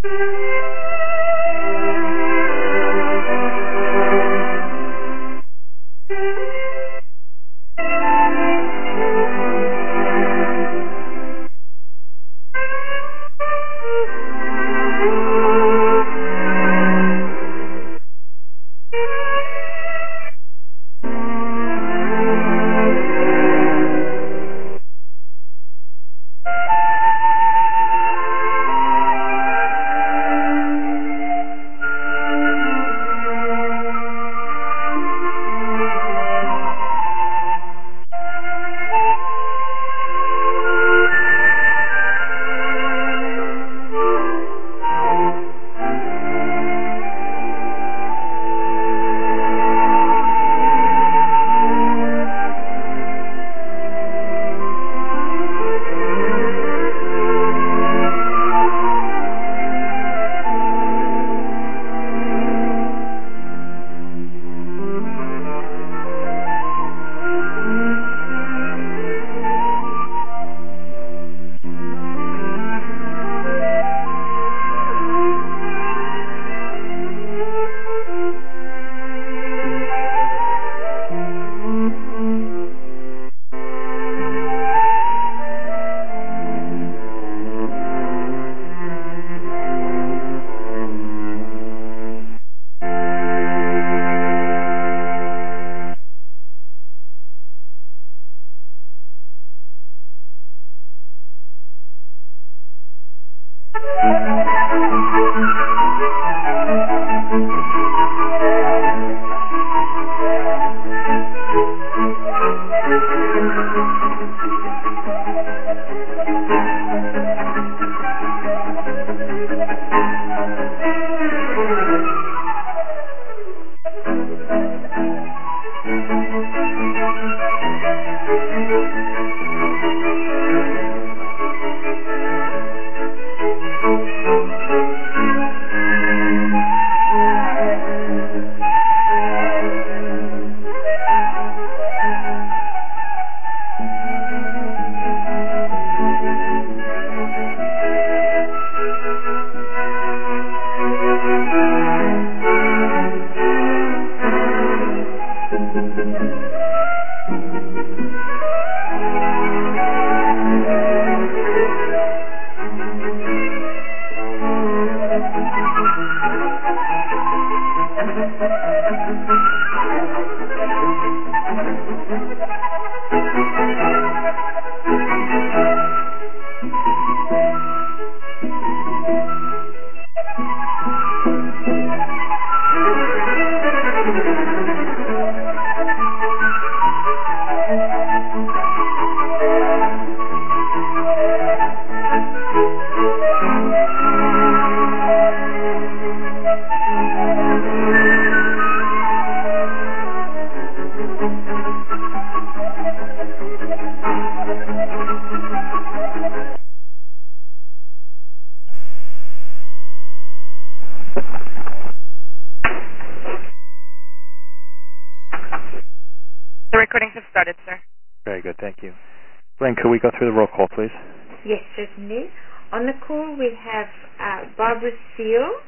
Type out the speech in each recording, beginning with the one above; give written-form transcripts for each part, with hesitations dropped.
The recordings have started, sir. Very good, thank you. Glenn, could we go through the roll call, please? Yes, certainly. On the call we have Barbara Seal,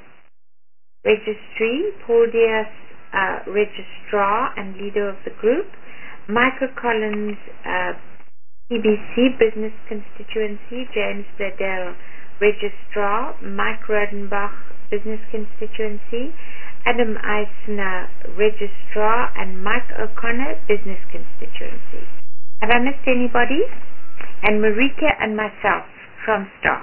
Registry, Paul Diaz, Registrar and leader of the group, Michael Collins, PBC, Business Constituency, James Bledel, Registrar, Mike Rodenbach, Business Constituency, Adam Eisner, Registrar, and Mike O'Connor, Business Constituency. Have I missed anybody? And Marika and myself from staff.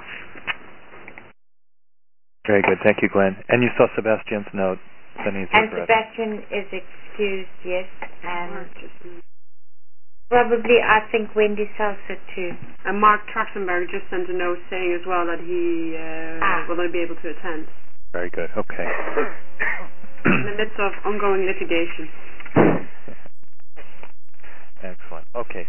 Very good, thank you, Glenn. And you saw Sebastian's note. And Sebastian is excused, yes, and probably I think Wendy Salsa too. And Mark Trachtenberg just sent a note saying as well that he will not be able to attend. Very good, okay. In the midst of ongoing litigation. Excellent, okay.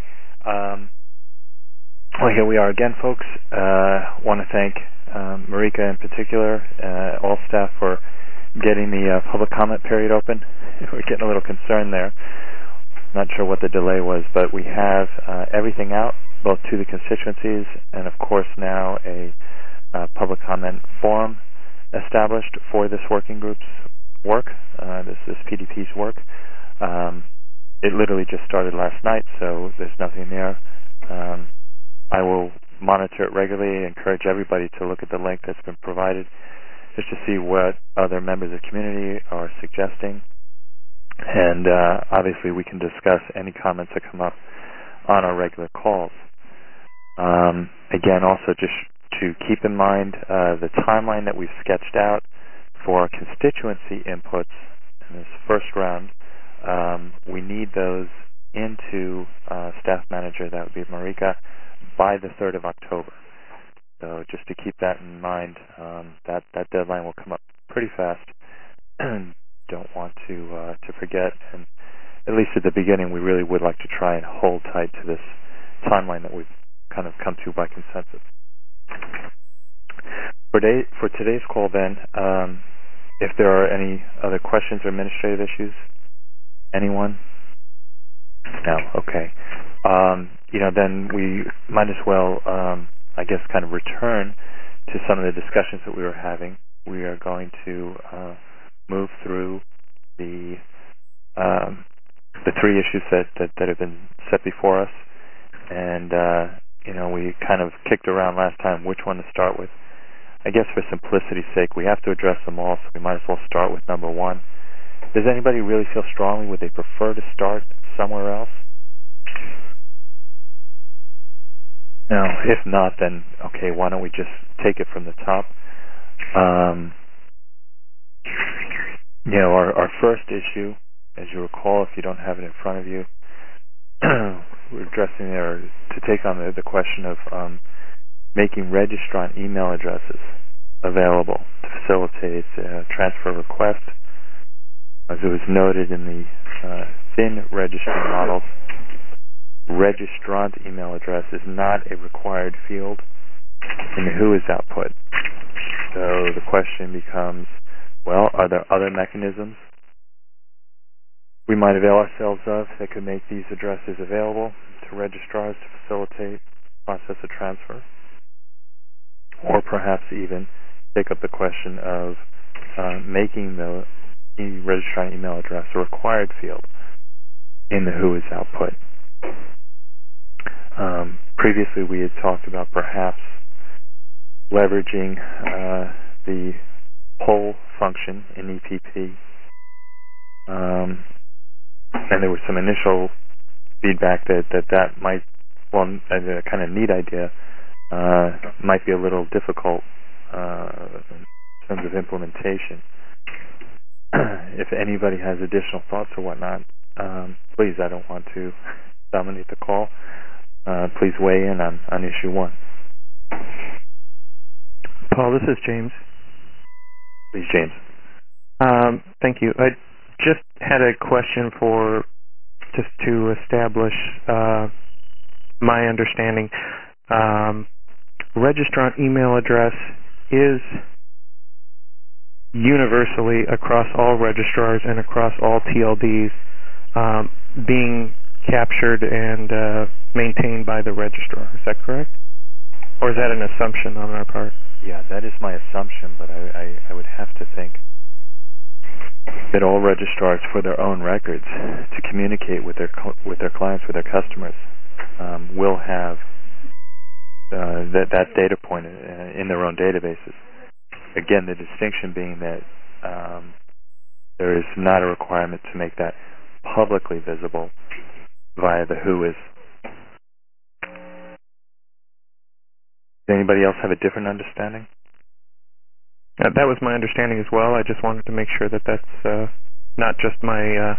Well, here we are again, folks. Want to thank Marika in particular, all staff for getting the public comment period open. We're getting a little concerned there. Not sure what the delay was, but we have everything out, both to the constituencies and, of course, now a public comment forum established for this working group's work, this PDP's work. It literally just started last night, so there's nothing there. I will monitor it regularly, encourage everybody to look at the link that's been provided just to see what other members of the community are suggesting. And obviously we can discuss any comments that come up on our regular calls. Again, also just to keep in mind the timeline that we've sketched out for our constituency inputs in this first round. We need those into staff manager, that would be Marika, by the 3rd of October. So just to keep that in mind, that deadline will come up pretty fast. Don't want to forget, and at least at the beginning, we really would like to try and hold tight to this timeline that we've kind of come to by consensus. For today's call, then, if there are any other questions or administrative issues, anyone? No. Okay. Then we might as well, I guess, kind of return to some of the discussions that we were having. We are going to move through the 3 issues that have been set before us, and we kind of kicked around last time which one to start with. I guess for simplicity's sake, we have to address them all, so we might as well start with number 1. Does anybody really feel strongly? Would they prefer to start somewhere else? No. If not, then okay, why don't we just take it from the top? Our first issue, as you recall, if you don't have it in front of you, we're addressing there to take on the question of making registrant email addresses available to facilitate transfer request. As it was noted in the thin registry models, registrant email address is not a required field in the WHOIS output. So the question becomes, well, are there other mechanisms we might avail ourselves of that could make these addresses available to registrars to facilitate the process of transfer? Or perhaps even take up the question of making the registrant email address a required field in the WHOIS output. Previously we had talked about perhaps leveraging the poll function in EPP, and there was some initial feedback that might, well, a kind of neat idea, might be a little difficult in terms of implementation. If anybody has additional thoughts or whatnot, please, I don't want to dominate the call. Please weigh in on issue 1. Paul, this is James. Please, James. Thank you. I just had a question just to establish my understanding. Registrant email address is universally across all registrars and across all TLDs being captured and maintained by the registrar. Is that correct? Or is that an assumption on our part? Yeah, that is my assumption, but I would have to think that all registrars, for their own records, to communicate with their clients, with their customers, will have that data point in their own databases. Again, the distinction being that there is not a requirement to make that publicly visible via the WHOIS. Does anybody else have a different understanding? That was my understanding as well. I just wanted to make sure that that's not just my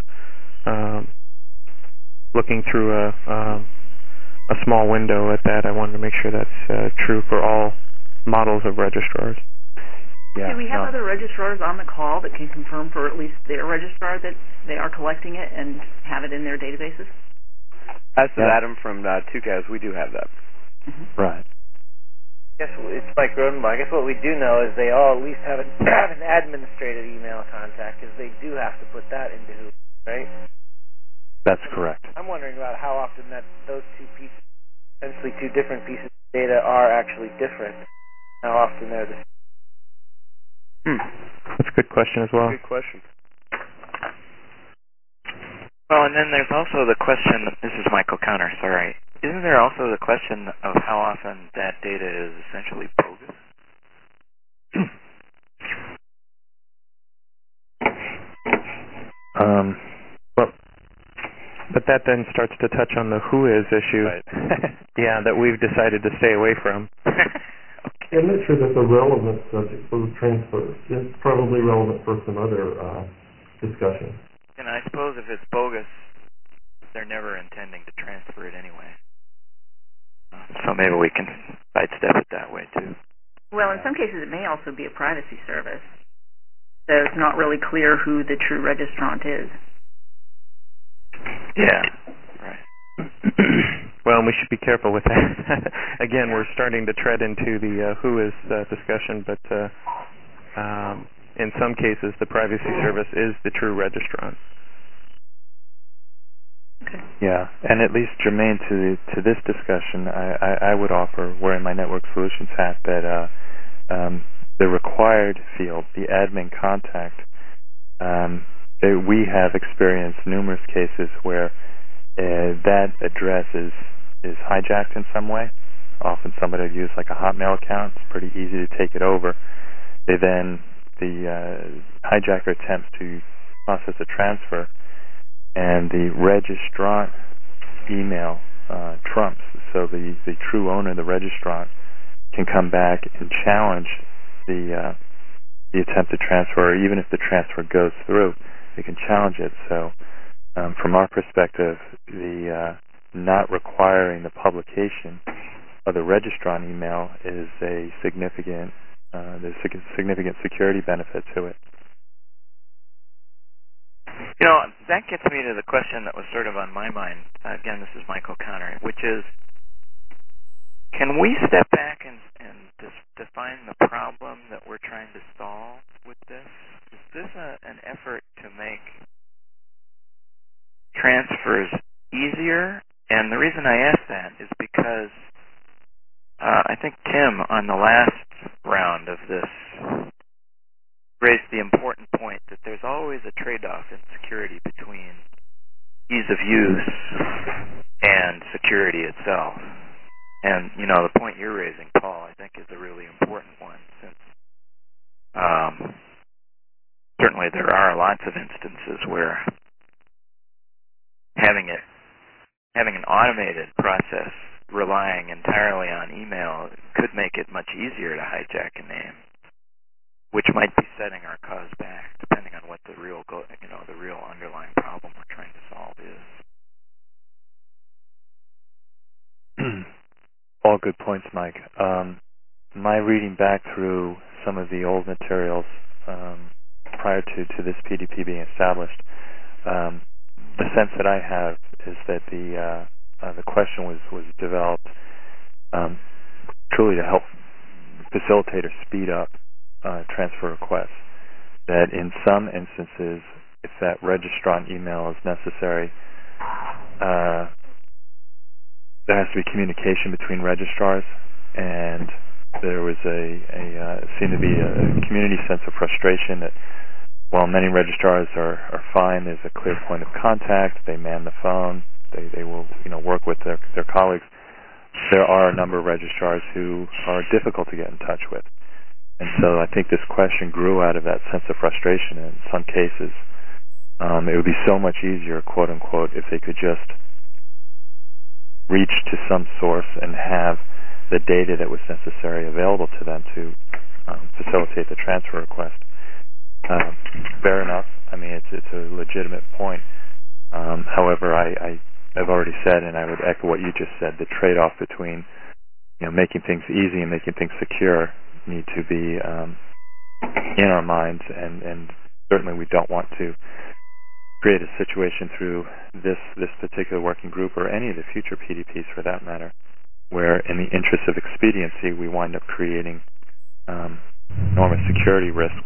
looking through a small window at that. I wanted to make sure that's true for all models of registrars. Yeah, do we have other registrars on the call that can confirm for at least their registrar that they are collecting it and have it in their databases? As to Adam from TUCAS, we do have that. Mm-hmm. Right. I guess it's Mike Rodenbaugh. I guess what we do know is they all at least have an administrative email contact, because they do have to put that into WHOIS, right? That's correct. I'm wondering about how often that those two pieces, essentially two different pieces of data, are actually different. How often they're the same. a good question as well. Good question. Well, and then there's also the question, this is Michael Counter, sorry. Isn't there also the question of how often that data is essentially bogus? Well, but that then starts to touch on the who is issue. Right. Yeah, that we've decided to stay away from. I'm not sure that's a relevant subject for the transfers. It's probably relevant for some other discussion. And I suppose if it's bogus, they're never intending to transfer it anyway. So maybe we can sidestep it that way too. Well, in some cases it may also be a privacy service. So it's not really clear who the true registrant is. Yeah, right. Well, we should be careful with that. Again, we're starting to tread into the who is discussion, but in some cases the privacy service is the true registrant. Okay. Yeah, and at least germane to this discussion, I would offer, wearing my network solutions hat, that the required field, the admin contact, we have experienced numerous cases where that address is hijacked in some way. Often somebody would use like a Hotmail account. It's pretty easy to take it over. The hijacker attempts to process a transfer, and the registrant email trumps. So the true owner, the registrant, can come back and challenge the attempted transfer, or even if the transfer goes through, they can challenge it. So from our perspective, the not requiring the publication of the registrant email is a significant there's significant security benefit to it. You know, that gets me to the question that was sort of on my mind. Again, this is Michael Counter, which is, can we step back and define the problem that we're trying to solve with this? Is this an effort to make transfers easier? And the reason I ask that is because I think Tim, on the last round of this, raised the important point that there's always a trade-off in security between ease of use and security itself. And, you know, the point you're raising, Paul, I think is a really important one, since certainly there are lots of instances where having an automated process relying entirely on email could make it much easier to hijack a name, which might be setting our cause back, depending on what the real underlying problem we're trying to solve is. All good points, Mike. My reading back through some of the old materials prior to this PDP being established, the sense that I have is that the question was developed truly to help facilitate or speed up transfer requests. That in some instances, if that registrant email is necessary, there has to be communication between registrars, and there was seemed to be a community sense of frustration that while many registrars are fine, there's a clear point of contact, they man the phone, they will work with their colleagues, there are a number of registrars who are difficult to get in touch with. And so I think this question grew out of that sense of frustration. In some cases, it would be so much easier, quote unquote, if they could just reach to some source and have the data that was necessary available to them to facilitate the transfer request. Fair enough. I mean, it's a legitimate point. However, I've already said, and I would echo what you just said, the trade-off between making things easy and making things secure need to be in our minds, and certainly we don't want to create a situation through this particular working group or any of the future PDPs for that matter, where in the interest of expediency we wind up creating enormous security risks.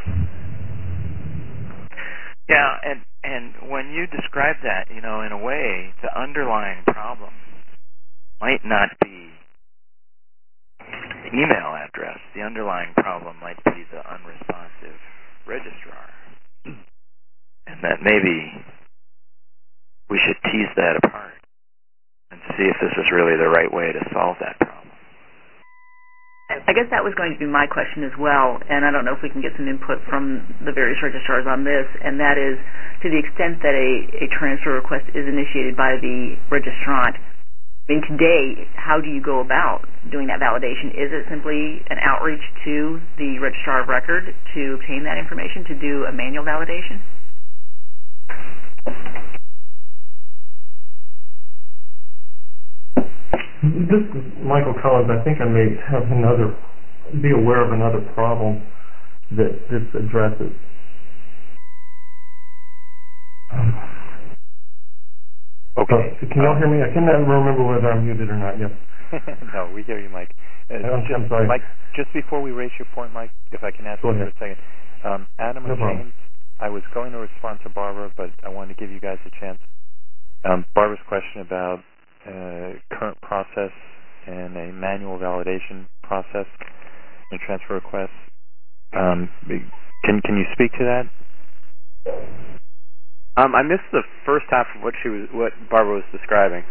Yeah, and when you describe that, in a way, the underlying problem might not be the email address. The underlying problem might be the unresponsive registrar. that maybe we should tease that apart and see if this is really the right way to solve that problem. I guess that was going to be my question as well, and I don't know if we can get some input from the various registrars on this, and that is, to the extent that a transfer request is initiated by the registrant, I mean, today, how do you go about doing that validation? Is it simply an outreach to the registrar of record to obtain that information, to do a manual validation? This is Michael Collins. I think I may be aware of another problem that this addresses. Okay. Can y'all hear me? I cannot remember whether I'm muted or not. Yes. No, we hear you, Mike. I'm sorry. Mike, just before we raise your point, Mike, if I can ask you for a second. Adam and James, I was going to respond to Barbara, but I wanted to give you guys a chance. Barbara's question about current process and a manual validation process in transfer requests. Can you speak to that? I missed the first half of what Barbara was describing.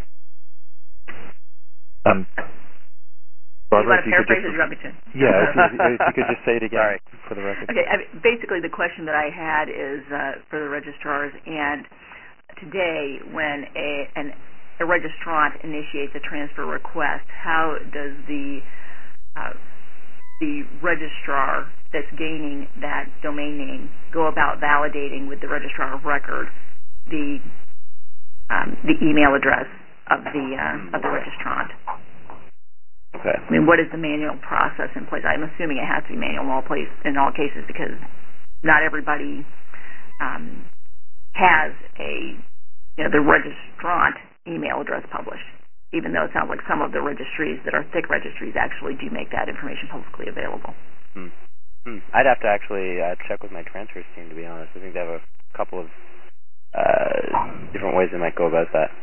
You Barbara, want to paraphrase it, or do you want me to? Yeah, if you could just say it again for the record. Okay, basically the question that I had is for the registrars, and today when a registrant initiates a transfer request, how does the registrar that's gaining that domain name go about validating with the registrar of record the email address of the registrant? Okay. I mean, what is the manual process in place? I'm assuming it has to be manual in all cases, because not everybody has the registrant email address published, even though it sounds like some of the registries that are thick registries actually do make that information publicly available. I'd have to actually check with my transfers team, to be honest. I think they have a couple of different ways they might go about that.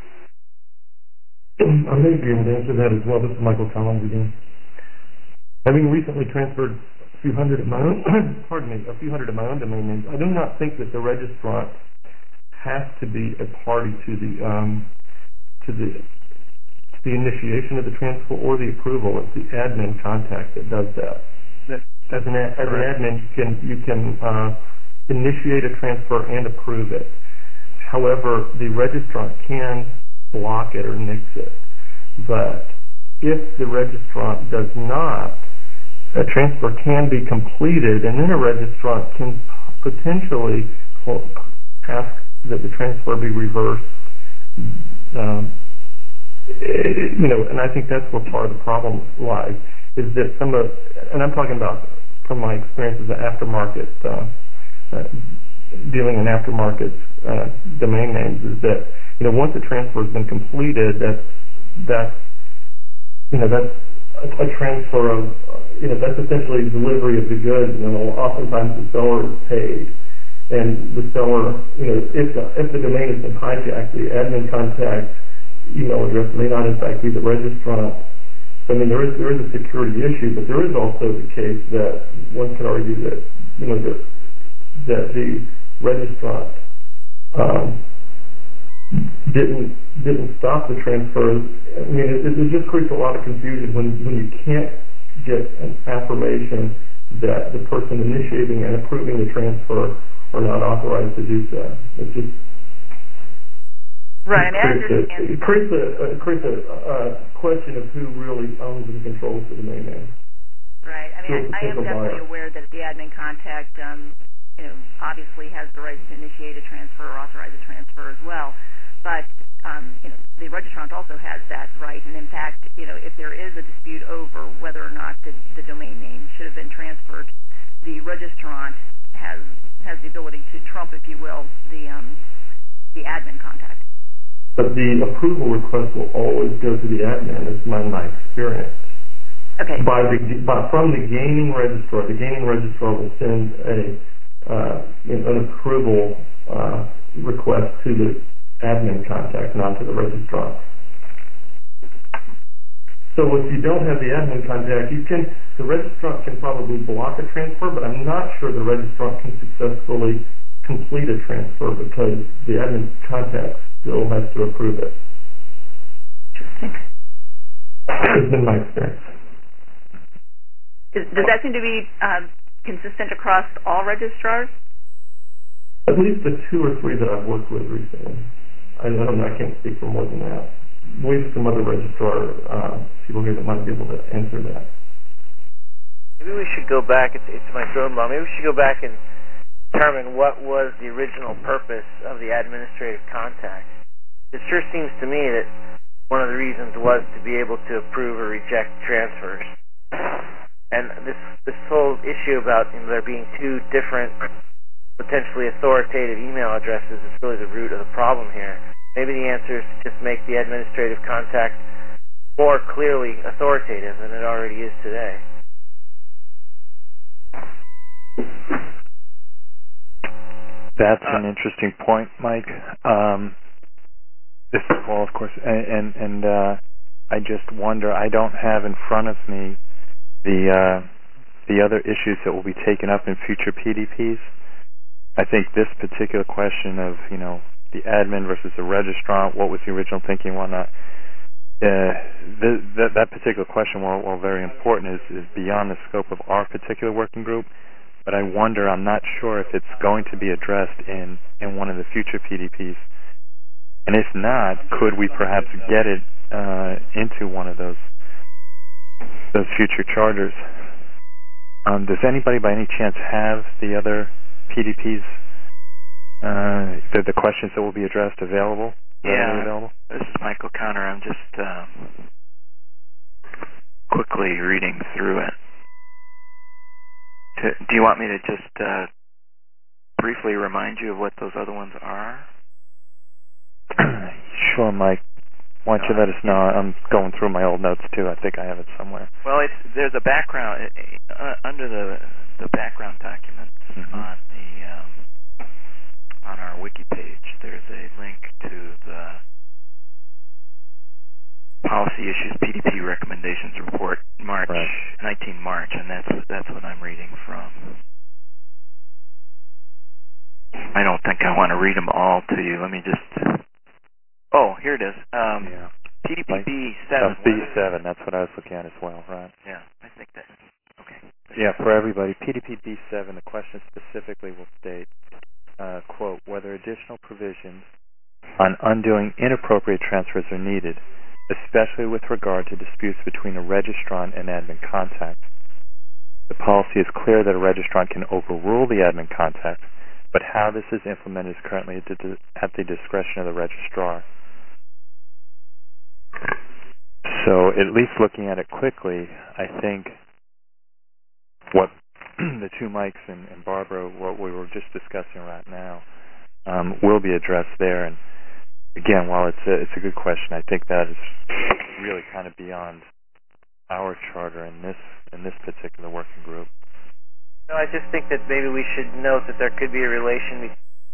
I may be able to answer that as well. This is Michael Collins again. Having recently transferred a few hundred of my own domain names, I do not think that the registrant has to be a party to the initiation of the transfer or the approval. It's the admin contact that does that. As an admin, you can initiate a transfer and approve it. However, the registrant can block it or nix it. But if the registrant does not, a transfer can be completed, and then a registrant can potentially ask that the transfer be reversed. And I think that's where part of the problem lies, is that and I'm talking about from my experience as an aftermarket, dealing in aftermarket domain names, is that once a transfer has been completed, that's a transfer of that's essentially delivery of the goods. Oftentimes the seller is paid, and the seller, if the domain has been hijacked, the admin contact email address may not in fact be the registrant. I mean, there is a security issue, but there is also the case that one could argue that that the registrant didn't stop the transfers. I mean, it just creates a lot of confusion when you can't get an affirmation that the person initiating and approving the transfer are not authorized to do so. It's just right. It creates a question of who really owns and controls the domain name. Right. I mean, I am definitely aware that the admin contact, obviously has the right to initiate a transfer or authorize a transfer as well. But the registrant also has that right, and in fact, if there is a dispute over whether or not the domain name should have been transferred, the registrant has the ability to trump, if you will, the admin contact. But the approval request will always go to the admin. It's my experience. Okay. From the gaining registrar, the gaining registrar will send an approval request to the admin contact, not to the registrar. So if you don't have the admin contact, the registrant can probably block a transfer, but I'm not sure the registrant can successfully complete a transfer because the admin contact still has to approve it. Interesting. Has been my experience. Does that seem to be consistent across all registrars? At least the 2 or 3 that I've worked with recently. I don't know, I can't speak for more than that. We have some other registrar people here that might be able to answer that. Maybe we should go back, it's Mike Rodenbaum, maybe we should go back and determine what was the original purpose of the administrative contact. It sure seems to me that one of the reasons was to be able to approve or reject transfers. And this whole issue about there being 2 different potentially authoritative email addresses is really the root of the problem here. Maybe the answer is to just make the administrative contact more clearly authoritative than it already is today. That's an interesting point, Mike. This is Paul, of course, and I just wonder, I don't have in front of me the other issues that will be taken up in future PDPs. I think this particular question of, the admin versus the registrant, what was the original thinking, whatnot, that particular question, while very important, is beyond the scope of our particular working group. But I wonder, I'm not sure if it's going to be addressed in one of the future PDPs. And if not, could we perhaps get it into one of those future charters? Does anybody by any chance have the other PDPs, the questions that will be addressed available? Yeah, available? This is Mike O'Connor. I'm just quickly reading through it. Do you want me to just briefly remind you of what those other ones are? Sure, Mike. Why don't you let us know? I'm going through my old notes too. I think I have it somewhere. Well, there's a background under the background documents on our wiki page. There's a link to the Policy Issues PDP Recommendations Report, March 19 March, and that's what I'm reading from. I don't think I want to read them all to you. Let me just. Oh, here it is. PDP B7. B7, that's what I was looking at as well, right? Yeah, I think that. Okay. Yeah, for everybody, PDP B7, the question specifically will state, quote, whether additional provisions on undoing inappropriate transfers are needed, especially with regard to disputes between a registrant and admin contact. The policy is clear that a registrant can overrule the admin contact, but how this is implemented is currently at the discretion of the registrar. So, at least looking at it quickly, I think what the 2 Mikes and Barbara, what we were just discussing right now, will be addressed there. And again, while it's a good question, I think that is really kind of beyond our charter in this particular working group. No, I just think that maybe we should note that there could be a relation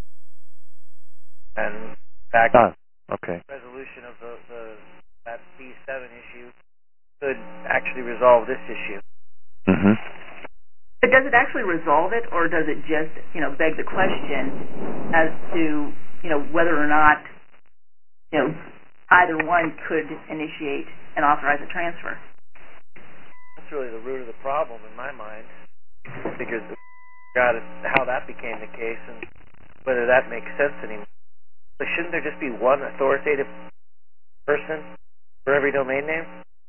and back resolution of that B7 issue could actually resolve this issue. Mm-hmm. But does it actually resolve it, or does it just, beg the question as to, whether or not, either one could initiate and authorize a transfer? That's really the root of the problem in my mind. Figures out how that became the case and whether that makes sense anymore. But shouldn't there just be one authoritative person for every domain name?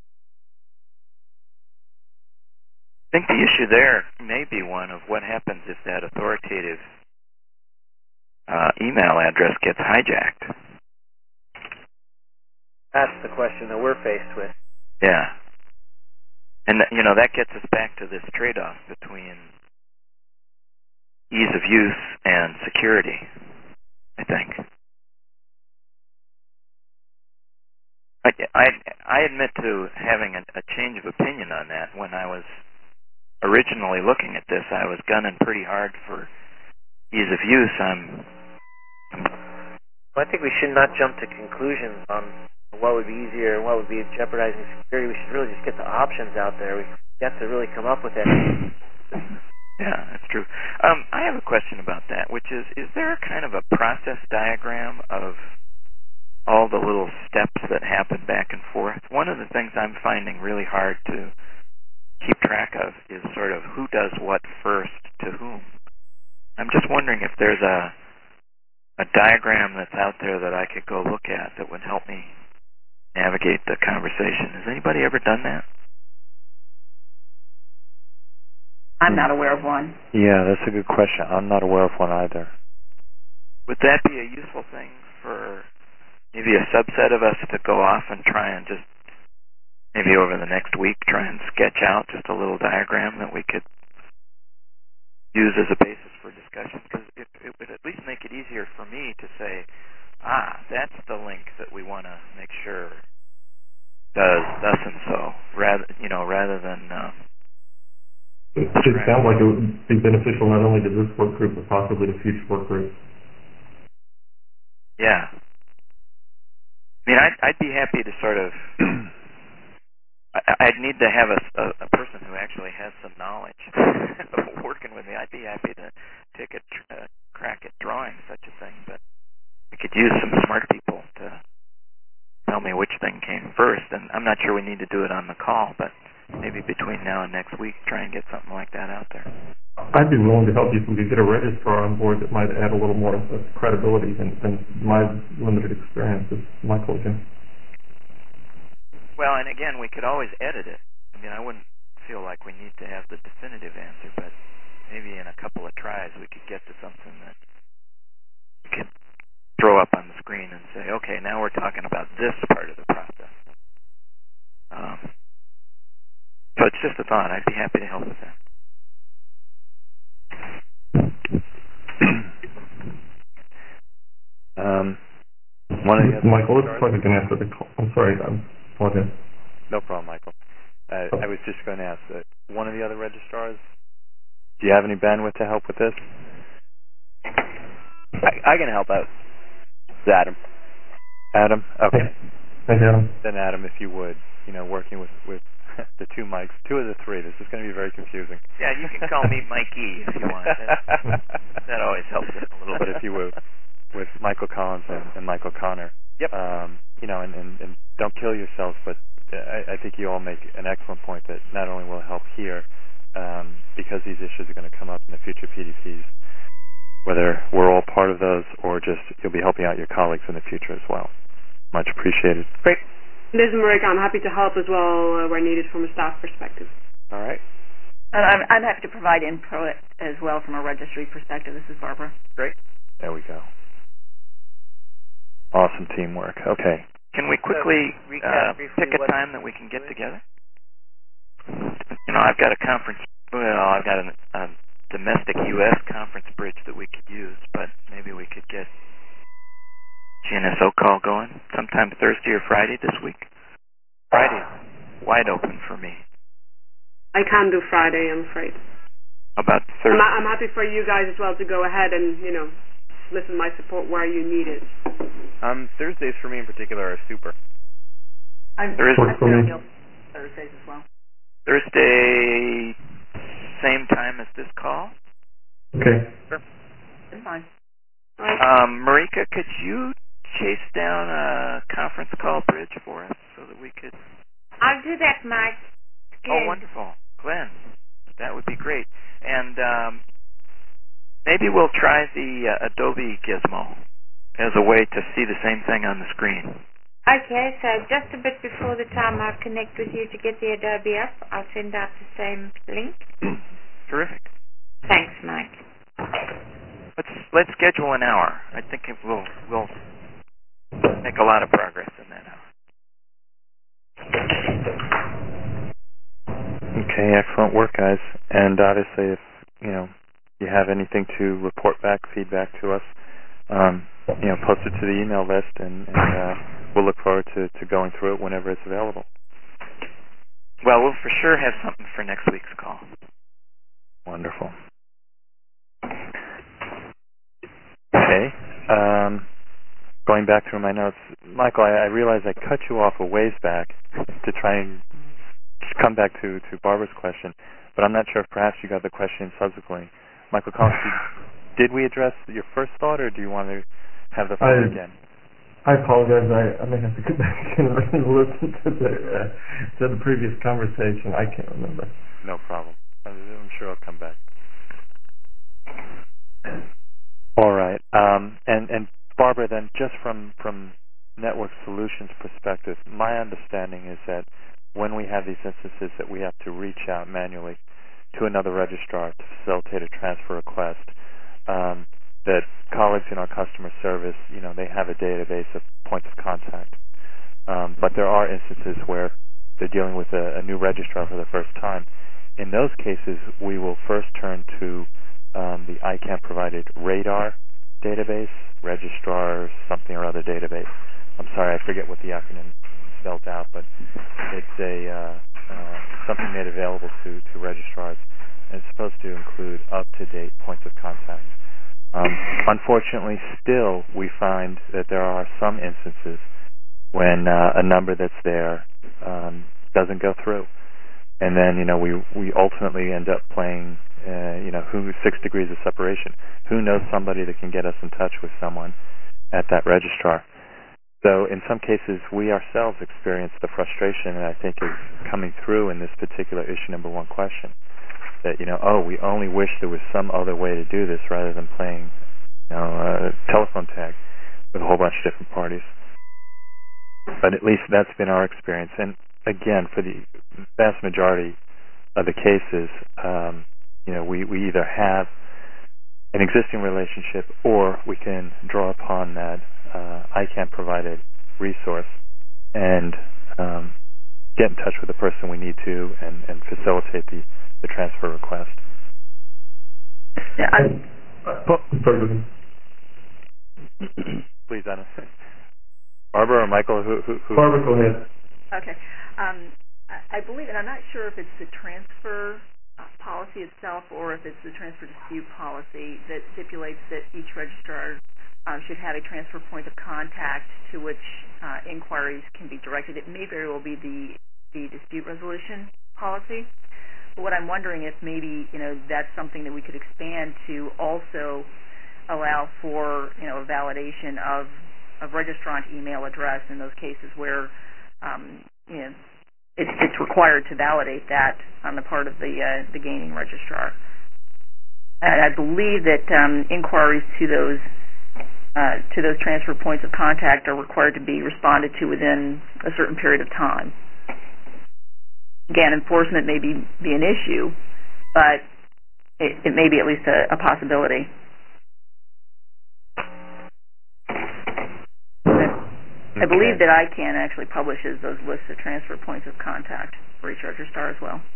I think the issue there may be one of what happens if that authoritative email address gets hijacked. That's the question that we're faced with. Yeah. And, that gets us back to this trade-off between ease of use and security, I think. I admit to having a change of opinion on that. When I was originally looking at this, I was gunning pretty hard for ease of use. Well, I think we should not jump to conclusions on what would be easier and what would be jeopardizing security. We should really just get the options out there. We have to really come up with that. Yeah, that's true. I have a question about that, which is there kind of a process diagram of all the little steps that happen back and forth? One of the things I'm finding really hard to keep track of is sort of who does what first to whom. I'm just wondering if there's a diagram that's out there that I could go look at that would help me navigate the conversation. Has anybody ever done that? I'm not aware of one. Yeah, that's a good question. I'm not aware of one either. Would that be a useful thing for maybe a subset of us to go off and try and just maybe over the next week try and sketch out just a little diagram that we could use as a basis for discussion? Because it would at least make it easier for me to say, that's the link that we want to make sure does thus and so, rather than... It sounds like it would be beneficial not only to this work group, but possibly to future work groups. Yeah. I mean, I'd be happy to sort of... I'd need to have a person who actually has some knowledge of working with me. I'd be happy to take a crack at drawing such a thing, but we could use some smart people to tell me which thing came first. And I'm not sure we need to do it on the call, but maybe between now and next week, try and get something like that out there. I'd be willing to help you if we could get a registrar on board that might add a little more credibility than my limited experience with Michael again. Well, and again, we could always edit it. I mean, I wouldn't feel like we need to have the definitive answer, but maybe in a couple of tries we could get to something that we could throw up on the screen and say, okay, now we're talking about this part of the process. So it's just a thought. I'd be happy to help with that. Michael, looks like I can answer the call. I'm sorry, apologize. No problem, Michael. I was just going to ask, one of the other registrars, do you have any bandwidth to help with this? I can help out. It's Adam. Adam? Okay. Thanks, Adam. Then Adam, if you would, working with the two mics, two of the three, this is going to be very confusing. Yeah, you can call me Mikey if you want. That always helps it a little bit. But if you would, with Michael Collins and Michael Connor. Yep. And don't kill yourselves, but I think you all make an excellent point that not only will help here, because these issues are going to come up in the future PDPs, whether we're all part of those or just you'll be helping out your colleagues in the future as well. Much appreciated. Great. Liz and Marika, I'm happy to help as well where needed from a staff perspective. All right. I'm happy to provide input as well from a registry perspective. This is Barbara. Great. There we go. Awesome teamwork. Okay. Can we quickly pick a time that we can get together? I've got a conference. I've got a domestic U.S. conference bridge that we could use, but maybe we could get GNSO call going sometime Thursday or Friday this week. Friday's wide open for me. I can do Friday, I'm afraid. About Thursday? I'm happy for you guys as well to go ahead and, listen my support where you need it. Thursdays for me in particular are super. I'm Thursdays as well. Thursday, same time as this call? Okay. Sure. It's fine. Marika, could you chase down a conference call bridge for us so that we could... I'll do that, Mike. Oh, wonderful. Glenn, that would be great. And maybe we'll try the Adobe gizmo as a way to see the same thing on the screen. Okay, so just a bit before the time I connect with you to get the Adobe up, I'll send out the same link. Terrific. Thanks, Mike. Let's schedule an hour. I think we'll make a lot of progress in that hour. Okay, excellent work, guys. And obviously, if you have anything to report back, feedback to us, post it to the email list, and we'll look forward to going through it whenever it's available. Well, we'll for sure have something for next week's call. Wonderful. Okay. Going back through my notes, Michael, I realize I cut you off a ways back to try and come back to Barbara's question, but I'm not sure if perhaps you got the question subsequently. Michael Collins, did we address your first thought, or do you want to have the floor again? I apologize. I may have to go back and listen to the previous conversation. I can't remember. No problem. I'm sure I'll come back. All right. And Barbara, then, just from Network Solutions perspective, my understanding is that when we have these instances that we have to reach out manually to another registrar to facilitate a transfer request, that colleagues in our customer service, they have a database of points of contact. But there are instances where they're dealing with a new registrar for the first time. In those cases, we will first turn to the ICANN-provided Radar database, registrar something or other database. I'm sorry, I forget what the acronym spells out, but it's something made available to registrars, and it's supposed to include up-to-date points of contact. Unfortunately, still, we find that there are some instances when a number that's there doesn't go through. And then, we ultimately end up playing, 6 degrees of separation. Who knows somebody that can get us in touch with someone at that registrar? So in some cases, we ourselves experience the frustration, and I think is coming through in this particular issue number 1 question. That, we only wish there was some other way to do this rather than playing, telephone tag with a whole bunch of different parties. But at least that's been our experience. And again, for the vast majority of the cases, we either have an existing relationship or we can draw upon that ICANN-provided resource and get in touch with the person we need to and facilitate the transfer request. Yeah, Please, Anna. Barbara or Michael, who? Barbara, go ahead. Okay. I believe, and I'm not sure if it's the transfer policy itself or if it's the transfer dispute policy that stipulates that each registrar should have a transfer point of contact to which inquiries can be directed. It may very well be the dispute resolution policy. But what I'm wondering if maybe that's something that we could expand to also allow for a validation of registrant email address in those cases where it's required to validate that on the part of the gaining registrar. And I believe that inquiries to those transfer points of contact are required to be responded to within a certain period of time. Again, enforcement may be an issue, but it may be at least a possibility. I believe that ICANN actually publishes those lists of transfer points of contact for each registrar as well.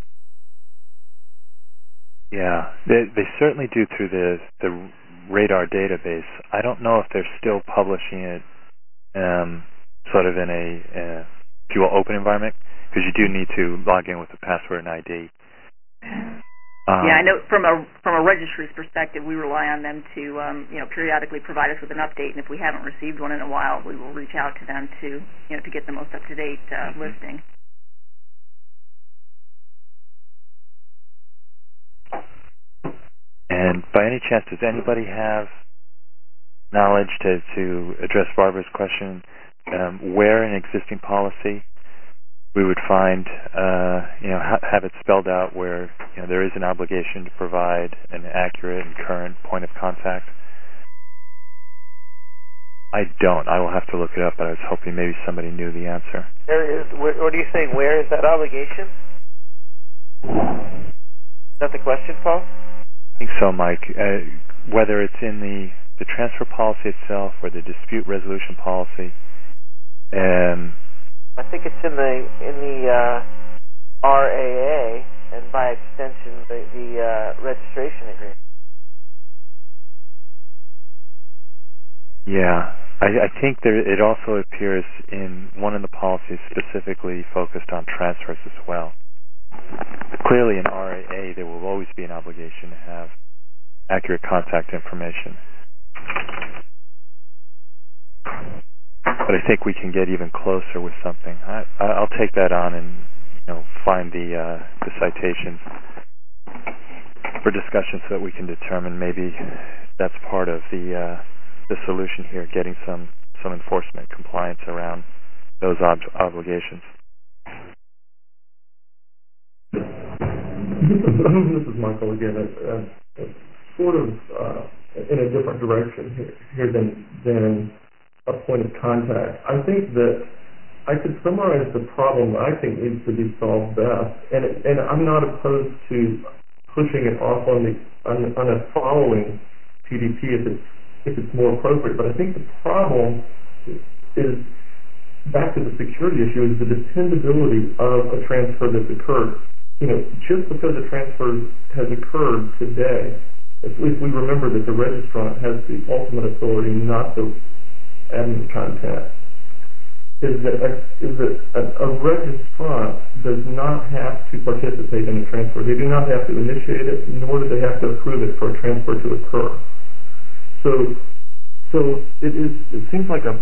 Yeah, they certainly do through the Radar database. I don't know if they're still publishing it sort of in a if you will, open environment, because you do need to log in with a password and ID. Yeah, I know from a registry's perspective, we rely on them to periodically provide us with an update, and if we haven't received one in a while, we will reach out to them to get the most up-to-date listing. And by any chance, does anybody have knowledge to address Barbara's question, where in existing policy we would find, have it spelled out where there is an obligation to provide an accurate and current point of contact? I don't. I will have to look it up, but I was hoping maybe somebody knew the answer. There is. What are you saying? Where is that obligation? Is that the question, Paul? I think so, Mike. Whether it's in the transfer policy itself or the dispute resolution policy. I think it's in the RAA and by extension the registration agreement. Yeah, I think it also appears in one of the policies specifically focused on transfers as well. Clearly in RAA there will always be an obligation to have accurate contact information. But I think we can get even closer with something. I'll take that on and find the citations for discussion so that we can determine maybe that's part of the solution here, getting some enforcement compliance around those obligations. This is Michael again. Sort of in a different direction here than a point of contact. I think that I could summarize the problem that I think needs to be solved best, and I'm not opposed to pushing it off on a following PDP if it's more appropriate. But I think the problem is, back to the security issue, is the dependability of a transfer that's occurred. Just because a transfer has occurred today, if we remember that the registrant has the ultimate authority, not the admin contact, is that a registrant does not have to participate in a transfer. They do not have to initiate it, nor do they have to approve it for a transfer to occur. So it seems like a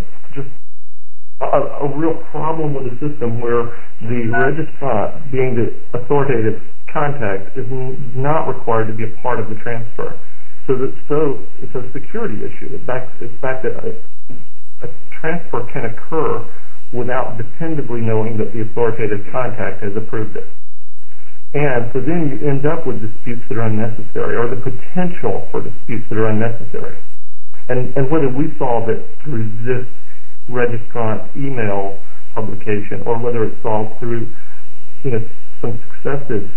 real problem with the system where the registrant, being the authoritative contact, is not required to be a part of the transfer. So it's a security issue. It's back that a transfer can occur without dependably knowing that the authoritative contact has approved it. And so then you end up with disputes that are unnecessary, or the potential for disputes that are unnecessary. And whether we solve it through this registrant email publication, or whether it's solved through some successive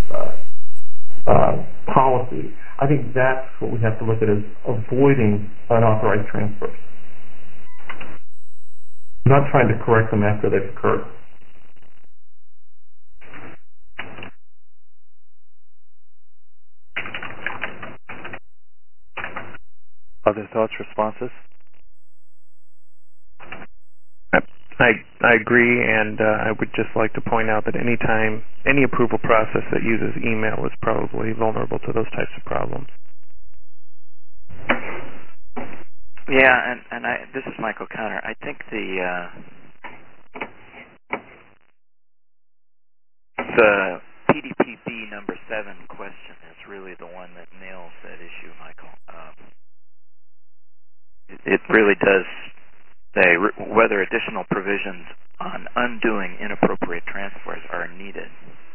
policy, I think that's what we have to look at as avoiding unauthorized transfers. Not trying to correct them after they've occurred. Other thoughts, responses? I agree, and I would just like to point out that any approval process that uses email is probably vulnerable to those types of problems. Yeah, and this is Michael Conner. I think the PDPB number 7 question is really the one that nails that issue, Michael. It really does say whether additional provisions on undoing inappropriate transfers are needed,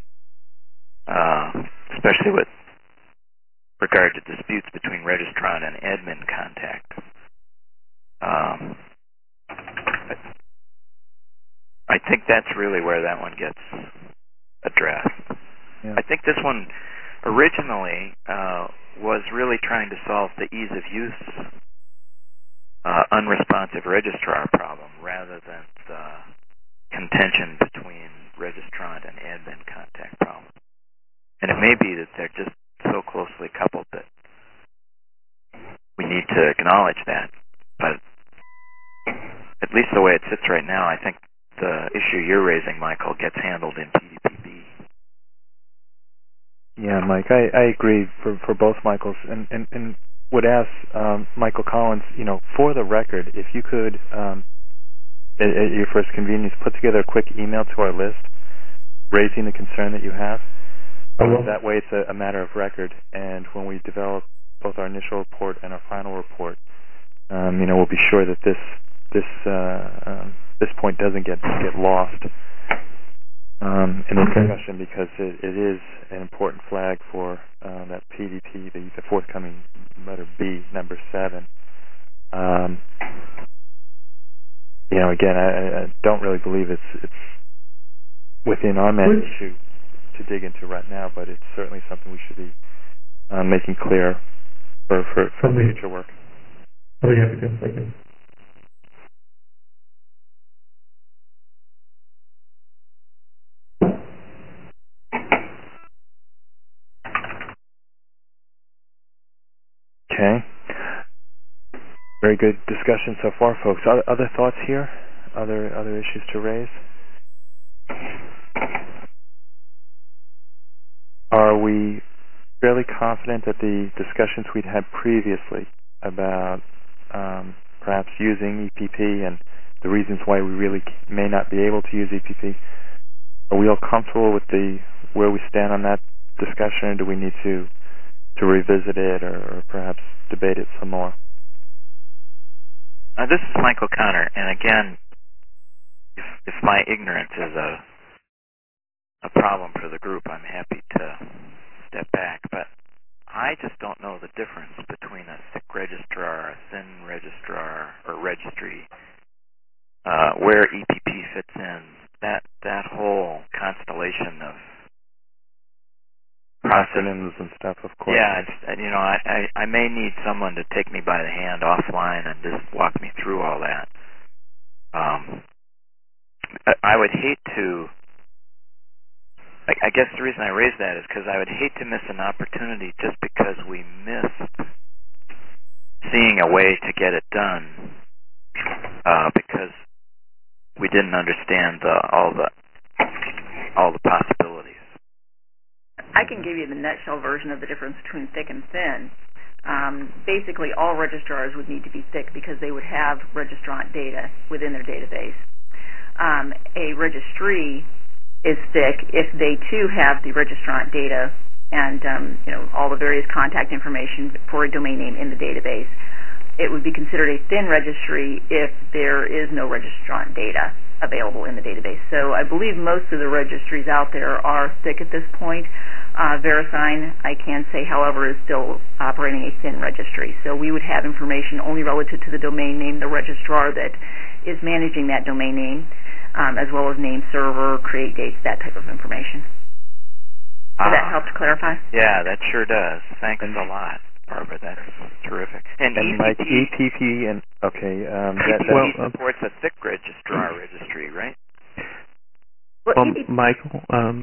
especially with regard to disputes between registrant and admin contact. I think that's really where that one gets addressed. Yeah. I think this one originally was really trying to solve the ease of use unresponsive registrar problem rather than the contention between registrant and admin contact problem. And it may be that they're just so closely coupled that we need to acknowledge that. But at least the way it sits right now, I think the issue you're raising, Michael, gets handled in PDPB. Yeah, Mike, I agree for both Michaels, and would ask Michael Collins, for the record, if you could, at your first convenience, put together a quick email to our list raising the concern that you have. That way it's a matter of record, and when we develop both our initial report and our final report, we'll be sure that this point doesn't get lost in the discussion, because it is an important flag for that PDP, the forthcoming letter B, number 7. Again, I don't really believe it's within our mandate to dig into right now, but it's certainly something we should be making clear for future work. I'll be happy to. Thank you. Okay. Very good discussion so far, folks. Other thoughts here? Other issues to raise? Are we fairly confident that the discussions we'd had previously about perhaps using EPP and the reasons why we really may not be able to use EPP, are we all comfortable with where we stand on that discussion, or do we need to revisit it or perhaps debate it some more? This is Michael Connor, and again, if my ignorance is a problem for the group, I'm happy to step back, but I just don't know the difference between a thick registrar, a thin registrar, or registry, where EPP fits in. That whole constellation of acronyms and stuff, of course. Yeah, I may need someone to take me by the hand offline and just walk me through all that. I would hate to. I guess the reason I raise that is because I would hate to miss an opportunity just because we missed seeing a way to get it done because we didn't understand all the possibilities. I can give you the nutshell version of the difference between thick and thin. Basically, all registrars would need to be thick because they would have registrant data within their database. A registry is thick if they too have the registrant data and all the various contact information for a domain name in the database. It would be considered a thin registry if there is no registrant data available in the database. So I believe most of the registries out there are thick at this point. VeriSign, I can say, however, is still operating a thin registry. So we would have information only relative to the domain name, the registrar that is managing that domain name, as well as name server, create dates, that type of information. Does that help to clarify? Yeah, that sure does. Thanks a lot, Barbara. That's terrific. And like EPP and okay, EPP supports a thick registrar registry, right? Well, Michael,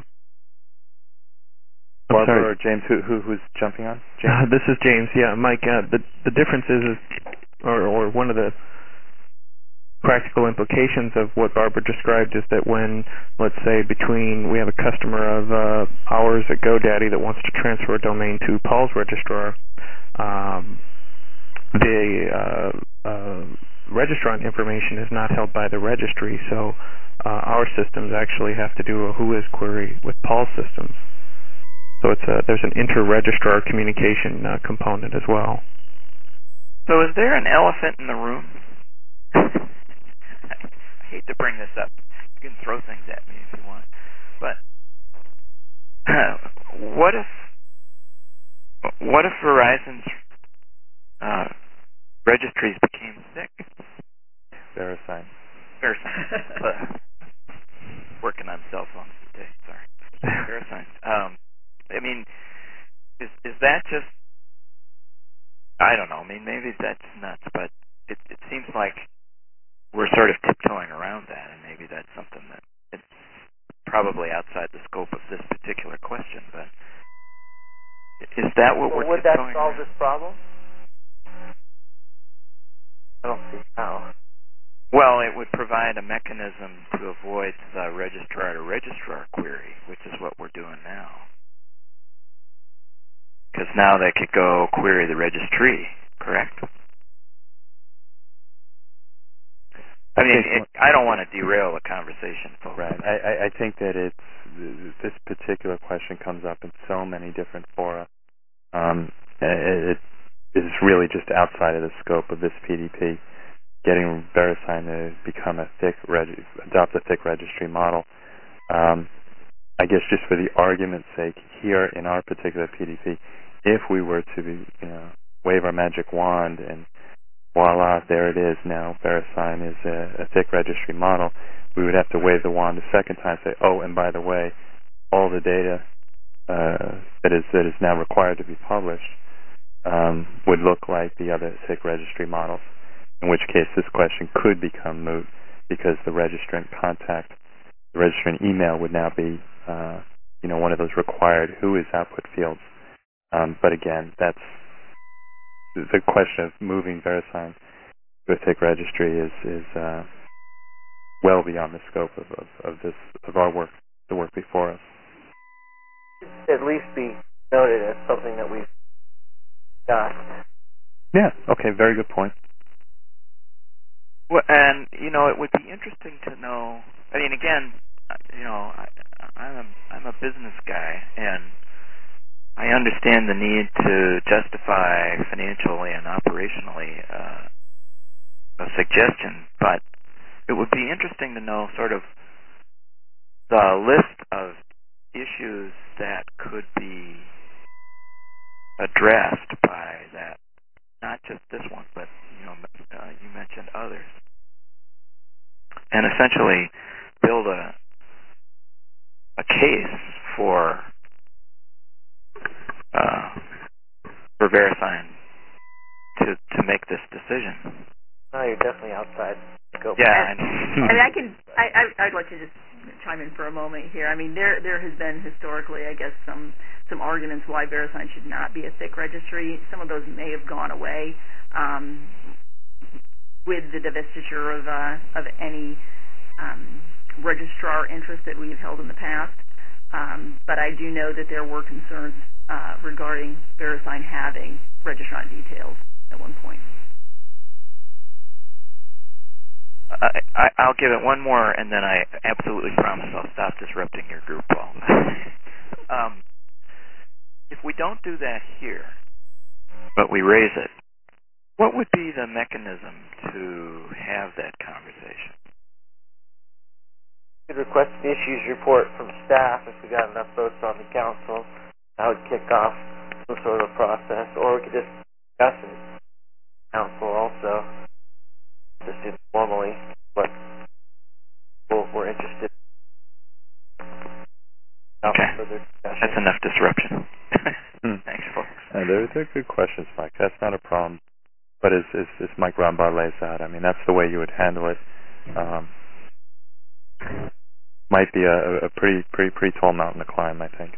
Barbara or James, who's jumping on? James? This is James. Yeah, Mike. The difference is or one of the practical implications of what Barbara described is that when, let's say, we have a customer of ours at GoDaddy that wants to transfer a domain to Paul's registrar, the registrant information is not held by the registry, so our systems actually have to do a whois query with Paul's systems. So there's an inter-registrar communication component as well. So is there an elephant in the room? I hate to bring this up. You can throw things at me if you want. But what if Verizon's registries became thick? VeriSign. Working on cell phones today. Sorry. VeriSign. I mean, is that just? I don't know. I mean, maybe that's nuts, but it seems like we're sort of tiptoeing around that, and maybe that's something that it's probably outside the scope of this particular question. But is that what we're would that tiptoeing solve around? this problem? I don't see how. Well, it would provide a mechanism to avoid the registrar-to-registrar query, which is what we're doing now. Because now they could go query the registry, correct? I mean, I don't want to derail the conversation, folks. Right. I think that this particular question comes up in so many different fora. It is really just outside of the scope of this PDP. Getting VeriSign to become adopt a thick registry model. I guess just for the argument's sake, here in our particular PDP, if we were to wave our magic wand and voila, there it is now, VeriSign is a thick registry model, we would have to wave the wand a second time and say, oh, and by the way, all the data that is now required to be published would look like the other thick registry models, in which case this question could become moot because the registrant email would now be one of those required whois output fields. But again, that's the question of moving VeriSign to a thick registry is well beyond the scope of our work, the work before us. At least be noted as something that we've got. Yeah. Okay. Very good point. Well, and it would be interesting to know. I mean, again, I'm a business guy, and I understand the need to justify financially and operationally a suggestion, but it would be interesting to know sort of the list of issues that could be addressed by that, not just this one, but you mentioned others, and essentially build a case for VeriSign to make this decision. No, you're definitely outside scope. Yeah, I'd like to just chime in for a moment here. I mean, there has been historically, I guess, some arguments why VeriSign should not be a thick registry. Some of those may have gone away with the divestiture of any registrar interest that we've held in the past. But I do know that there were concerns regarding VeriSign having registrant details at one point. I'll give it one more, and then I absolutely promise I'll stop disrupting your group, Paul. If we don't do that here, but we raise it, what would be the mechanism to have that conversation? You could request an issues report from staff if we got enough votes on the council. That would kick off some sort of process, or we could just discuss it. Council also, just informally, but we're interested. Okay, that's enough disruption. Thanks, folks. They're good questions, Mike. That's not a problem. But as Mike Rombaugh lays out, I mean, that's the way you would handle it. Might be a pretty tall mountain to climb, I think.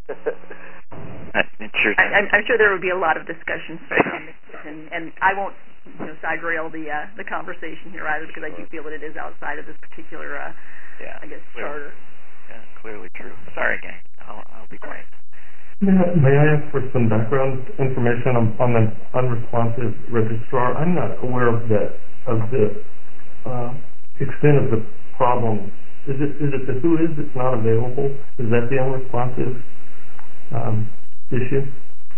I'm sure there would be a lot of discussions, and I won't side rail the conversation here either, because I do feel that it is outside of this particular, I guess, charter. Yeah, clearly true. Sorry, gang. I'll be quiet. May I ask for some background information on the unresponsive registrar? I'm not aware of the extent of the problem. Is it the who is that's not available? Is that the unresponsive issue?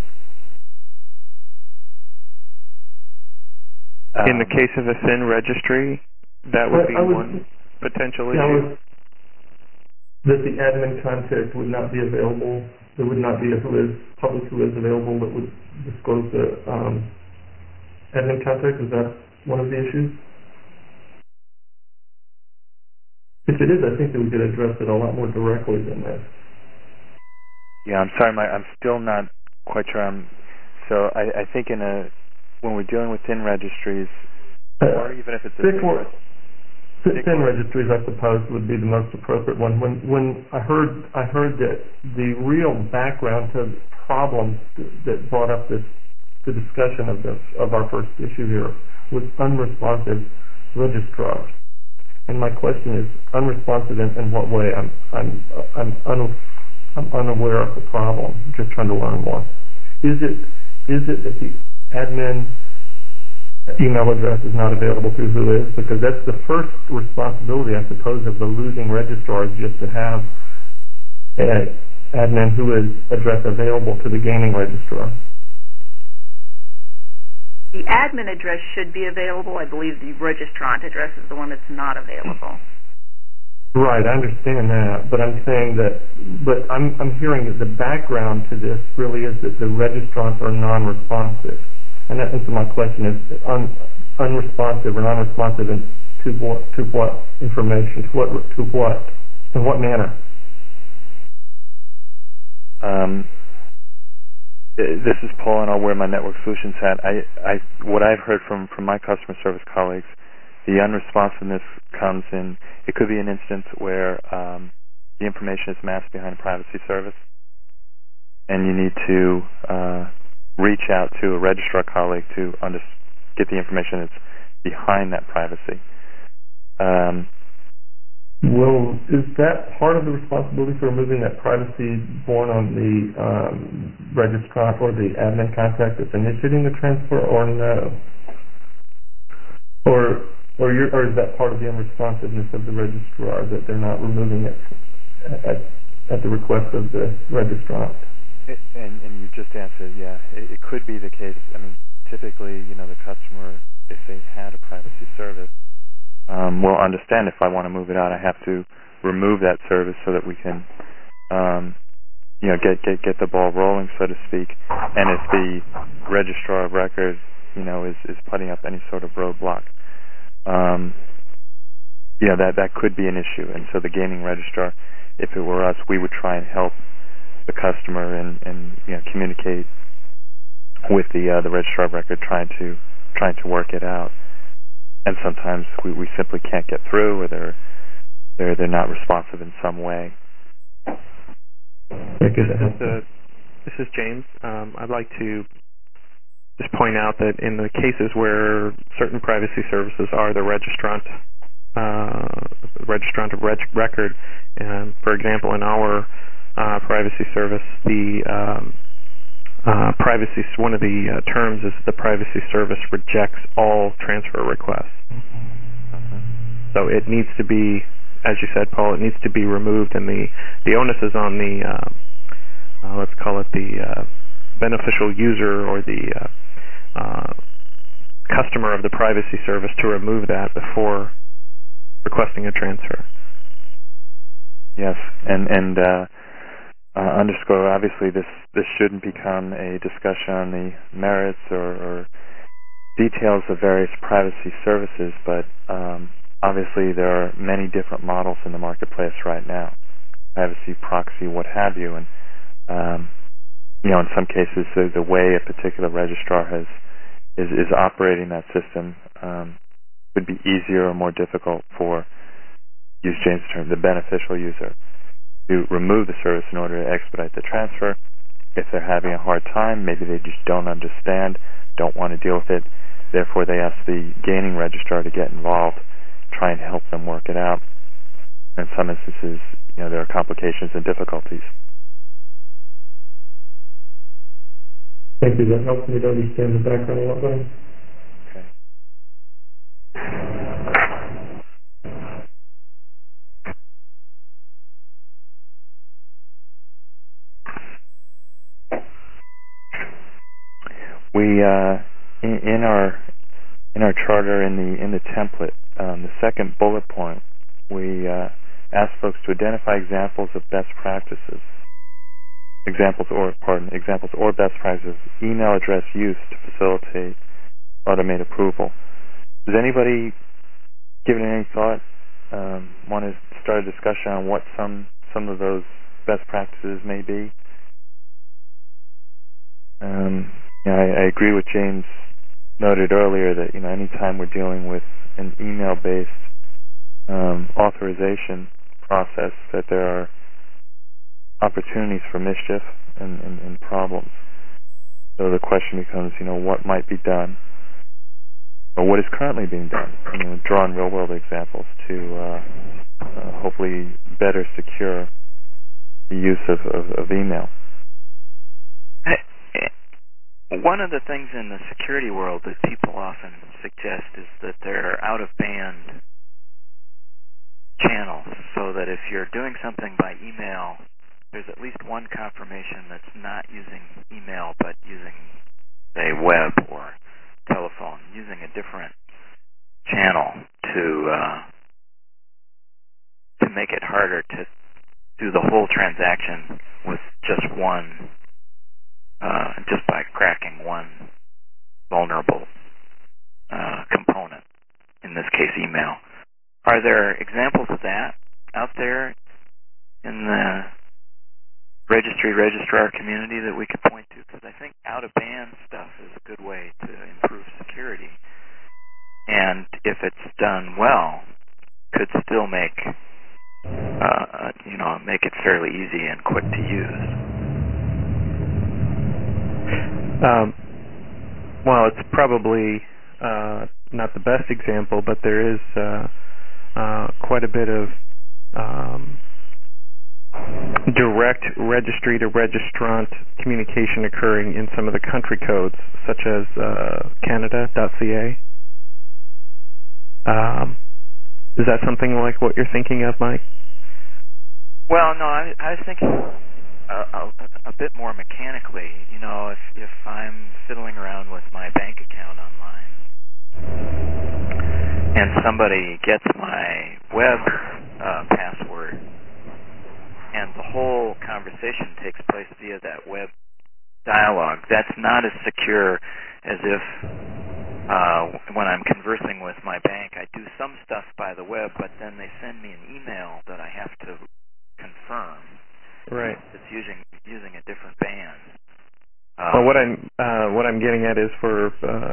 In the case of a thin registry, that would be one potential issue. That the admin contact would not be available. There would not be a public who is available that would disclose the admin contact. Is that one of the issues? If it is, I think that we could address it a lot more directly than this. Yeah, I'm sorry, Mike. I'm still not quite sure. So I think when we're dealing with thin registries, or even if it's thin registries, I suppose, would be the most appropriate one. When I heard that the real background to the problem that brought up the discussion of our first issue here was unresponsive registrars. And my question is, unresponsive in what way? I'm unaware of the problem. I'm just trying to learn more. Is it that the admin email address is not available through who is? Because that's the first responsibility, I suppose, of the losing registrar, is just to have an admin who is address available to the gaining registrar. The admin address should be available. I believe the registrant address is the one that's not available. Right, I understand that, but I'm saying that, I'm hearing that the background to this really is that the registrants are non-responsive. And so my question is, unresponsive or non-responsive to what information, to what, in what manner? This is Paul, and I'll wear my network solutions hat. What I've heard from my customer service colleagues, the unresponsiveness comes in. It could be an instance where the information is masked behind a privacy service, and you need to reach out to a registrar colleague to get the information that's behind that privacy. Well, is that part of the responsibility for removing that privacy borne on the registrant or the admin contact that's initiating the transfer, or no? Or is that part of the unresponsiveness of the registrar, that they're not removing it at the request of the registrant. And you just answered, yeah. It could be the case. I mean, typically, the customer, if they had a privacy service, will understand if I want to move it out, I have to remove that service so that we can, get the ball rolling, so to speak. And if the registrar of records, is putting up any sort of roadblock, that could be an issue. And so the gaming registrar, if it were us, we would try and help the customer and communicate with the registrar of record, trying to work it out. And sometimes we simply can't get through, or they're not responsive in some way. This is James. I'd like to just point out that in the cases where certain privacy services are the registrant of record, and for example, in our privacy service, the privacy, one of the terms is the privacy service rejects all transfer requests. So it needs to be, as you said, Paul, it needs to be removed, and the onus is on the let's call it the beneficial user or the customer of the privacy service to remove that before requesting a transfer. Yes, and underscore, obviously this shouldn't become a discussion on the merits or details of various privacy services, but obviously there are many different models in the marketplace right now, privacy, proxy, what have you, and in some cases the way a particular registrar is operating that system would be easier or more difficult for, use James' term, the beneficial user to remove the service in order to expedite the transfer. If they're having a hard time, maybe they just don't understand, don't want to deal with it, therefore they ask the gaining registrar to get involved, try and help them work it out. In some instances, there are complications and difficulties. Thank you. That helps me to understand the background a lot better. Okay. We in our charter in the template, the second bullet point, we ask folks to identify examples of best practices. Examples or best practices, email address use to facilitate automate approval. Does anybody give it any thought? Want to start a discussion on what some of those best practices may be? I agree with James noted earlier that anytime we're dealing with an email-based authorization process, that there are opportunities for mischief and problems. So the question becomes, what might be done, or what is currently being done. Draw on real-world examples to hopefully better secure the use of email. One of the things in the security world that people often suggest is that there are out-of-band channels, so that if you're doing something by email, there's at least one confirmation that's not using email but using, say, web or telephone, using a different channel to make it harder to do the whole transaction with just one, just by cracking one vulnerable component, in this case email. Are there examples of that out there in the registrar community that we could point to? Because I think out-of-band stuff is a good way to improve security, and if it's done well, could still make it fairly easy and quick to use. Well, it's probably not the best example, but there is quite a bit of direct registry to registrant communication occurring in some of the country codes, such as Canada.ca. Is that something like what you're thinking of, Mike? Well, no, I was thinking a bit more mechanically. You know, if I'm fiddling around with my bank account online and somebody gets my web password and the whole conversation takes place via that web dialogue, that's not as secure as if when I'm conversing with my bank, I do some stuff by the web, but then they send me an email that I have to confirm. Right. It's using a different band. Well, what I'm getting at is for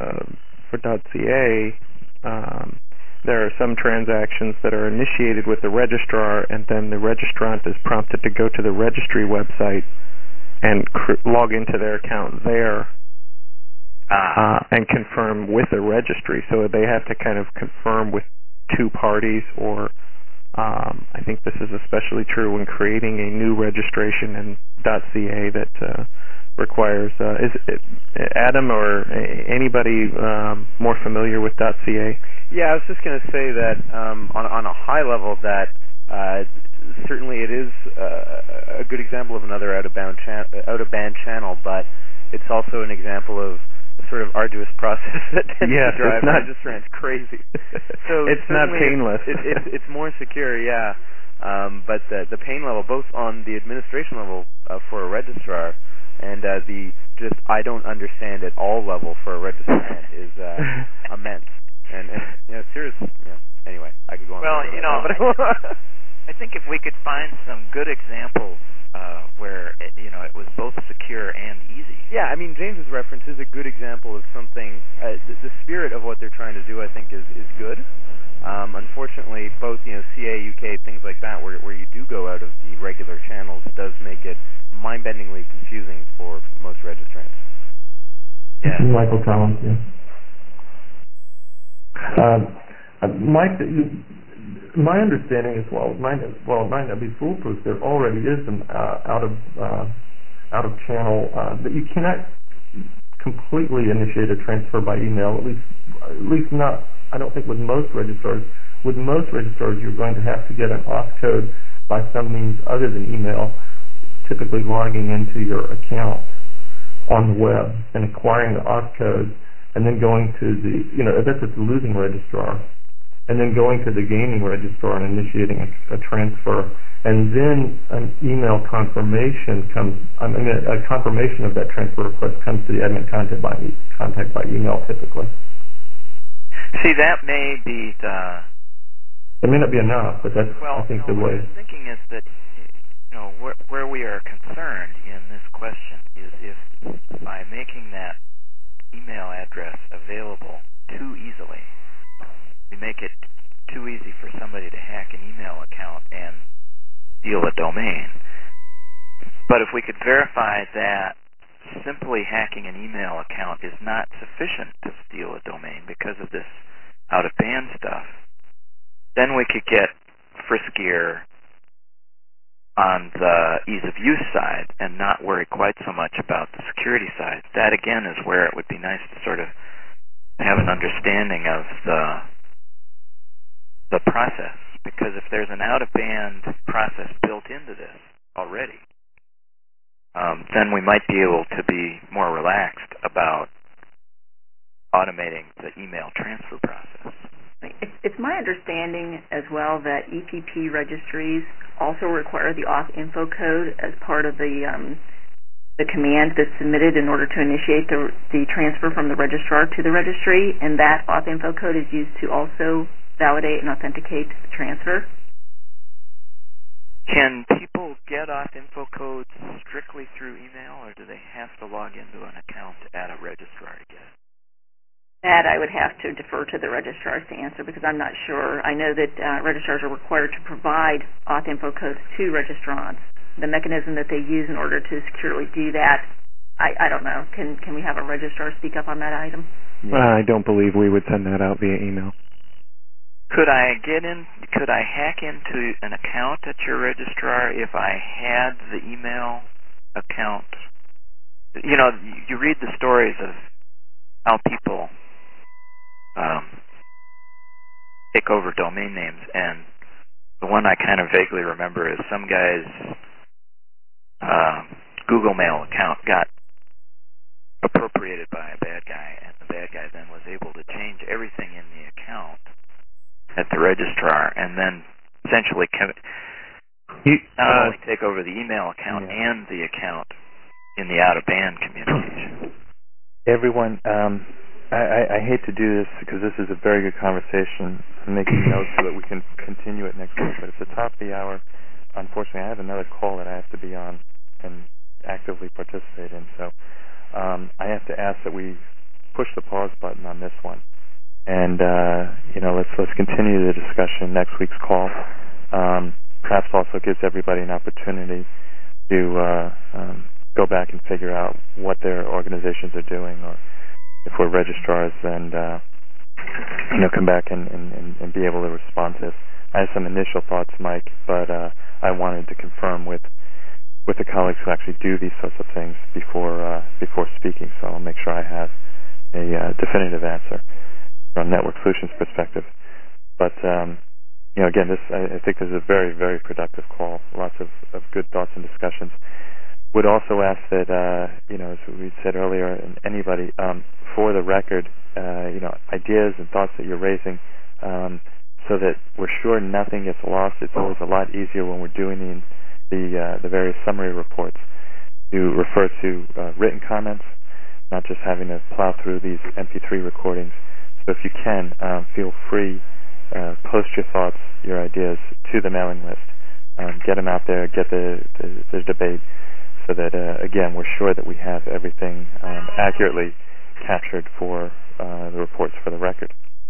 .ca, there are some transactions that are initiated with the registrar, and then the registrant is prompted to go to the registry website and log into their account there and confirm with the registry. So they have to kind of confirm with two parties, or I think this is especially true when creating a new registration in .ca that requires, is it Adam or anybody more familiar with .ca? Yeah, I was just going to say that on a high level that certainly it is a good example of another out-of-band channel, but it's also an example of a sort of arduous process that tends to drive registrants crazy. So it's not painless. It's more secure, yeah. But the pain level, both on the administration level for a registrar and the just I don't understand at all level for a registrant is immense. And seriously, anyway, I could go on. Well, I think if we could find some good examples where it was both secure and easy. Yeah, I mean James's reference is a good example of something. The spirit of what they're trying to do, I think, is good. Unfortunately, both CA, UK, things like that, where you do go out of the regular channels, does make it mind-bendingly confusing for most registrants. Yeah. Michael Collins. Yeah. Mike, my understanding as well, might not be foolproof. There already is an out of channel that you cannot completely initiate a transfer by email. At least not. I don't think with most registrars. With most registrars, you're going to have to get an auth code by some means other than email, typically logging into your account on the web and acquiring the auth code, and then going to the, that's at the losing registrar, and then going to the gaining registrar and initiating a transfer, and then an email confirmation comes. A confirmation of that transfer request comes to the admin contact by email typically. See, that may be the. It may not be enough, but that's I think the way. What I'm thinking is that where we are concerned in this question is if by making that email address available too easily, we make it too easy for somebody to hack an email account and steal a domain. But if we could verify that simply hacking an email account is not sufficient to steal a domain because of this out-of-band stuff, then we could get friskier on the ease-of-use side and not worry quite so much about the security side. That, again, is where it would be nice to sort of have an understanding of the process, because if there's an out-of-band process built into this already, then we might be able to be more relaxed about automating the email transfer process. It's my understanding as well that EPP registries also require the auth info code as part of the command that's submitted in order to initiate the transfer from the registrar to the registry, and that auth info code is used to also validate and authenticate the transfer. Can people get auth info codes strictly through email, or do they have to log into an account at a registrar to get it? That I would have to defer to the registrars to answer, because I'm not sure. I know that registrars are required to provide auth info codes to registrants. The mechanism that they use in order to securely do that, I don't know. Can we have a registrar speak up on that item? I don't believe we would send that out via email. Could I hack into an account at your registrar if I had the email account? You read the stories of how people take over domain names and the one I kind of vaguely remember is some guy's Google Mail account got appropriated by a bad guy, and the bad guy then was able to change everything in the account at the registrar, and then essentially not only take over the email account and the account in the out-of-band communication. Everyone, I hate to do this because this is a very good conversation. I'm making notes so that we can continue it next week, but it's the top of the hour. Unfortunately, I have another call that I have to be on and actively participate in, so I have to ask that we push the pause button on this one. And let's continue the discussion next week's call. Perhaps also gives everybody an opportunity to go back and figure out what their organizations are doing, or if we're registrars, and come back and be able to respond to this. I have some initial thoughts, Mike, but I wanted to confirm with the colleagues who actually do these sorts of things before speaking. So I'll make sure I have a definitive answer from Network Solutions perspective. But again, I think this is a very, very productive call. Lots of good thoughts and discussions. Would also ask that as we said earlier, and anybody for the record, ideas and thoughts that you're raising, so that we're sure nothing gets lost. It's always a lot easier when we're doing the various summary reports to refer to written comments, not just having to plow through these MP3 recordings. So if you can, feel free, post your thoughts, your ideas to the mailing list. Get them out there, get the debate, so that, again, we're sure that we have everything accurately captured for the reports for the record.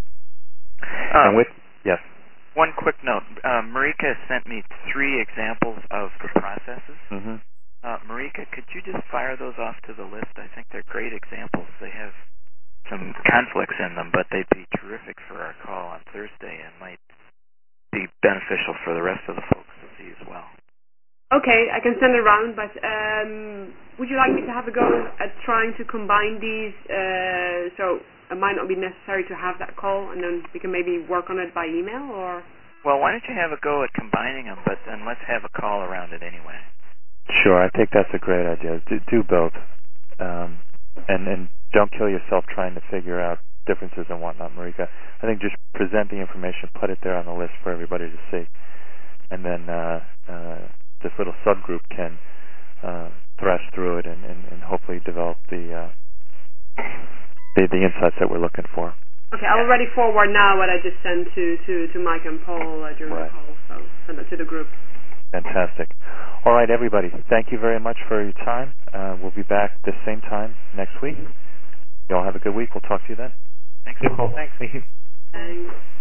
Yes. One quick note. Marika sent me 3 examples of the processes. Mm-hmm. Marika, could you just fire those off to the list? I think they're great examples. They have some conflicts in them, but they'd be terrific for our call on Thursday and might be beneficial for the rest of the folks to see as well. Okay, I can send it around, but would you like me to have a go at trying to combine these so it might not be necessary to have that call, and then we can maybe work on it by email, or? Well, why don't you have a go at combining them, but then let's have a call around it anyway. Sure, I think that's a great idea. Do both, and don't kill yourself trying to figure out differences and whatnot, Marika. I think just present the information, put it there on the list for everybody to see, and then this little subgroup can thrash through it and hopefully develop the insights that we're looking for. Okay, I'll already forward now what I just sent to Mike and Paul during the call, so send it to the group. Fantastic. All right, everybody, thank you very much for your time. We'll be back the same time next week. You all have a good week. We'll talk to you then. Thanks. Thanks. Thanks.